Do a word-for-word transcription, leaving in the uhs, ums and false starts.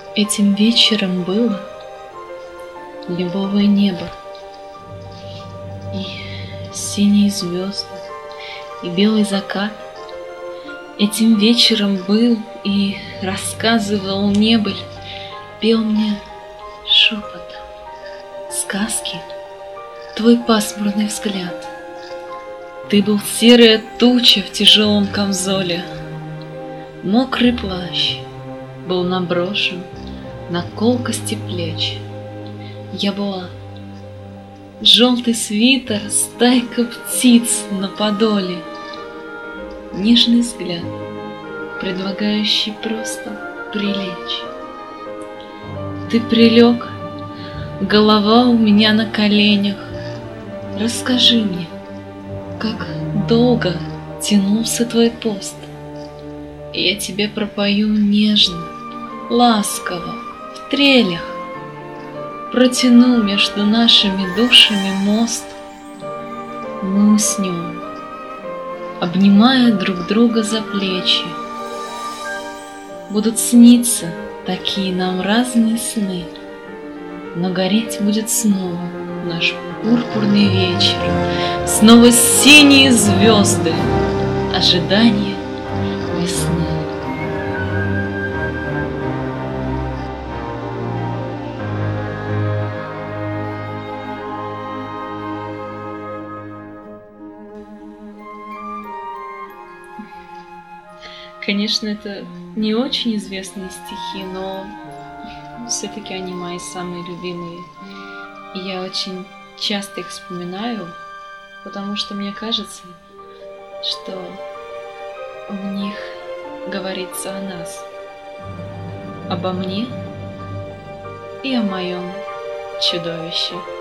Этим вечером было лиловое небо, и синие звезды, и белый закат. Этим вечером был и рассказывал небыль, пел мне шепотом сказки твой пасмурный взгляд. Ты был серая туча в тяжелом камзоле, мокрый плащ был наброшен на колкости плеч. Я была желтый свитер, стайка птиц на подоле, нежный взгляд, предлагающий просто прилечь. Ты прилег, голова у меня на коленях. Расскажи мне, как долго тянулся твой пост. Я тебе пропою нежно, ласково, в трелях. Протяну между нашими душами мост. Мы уснем, обнимая друг друга за плечи. Будут сниться такие нам разные сны, но гореть будет снова наш пурпурный вечер, снова синие звезды, ожидание весны. Конечно, это не очень известные стихи, но все-таки они мои самые любимые. И я очень часто их вспоминаю, потому что мне кажется, что в них говорится о нас, обо мне и о моем чудовище.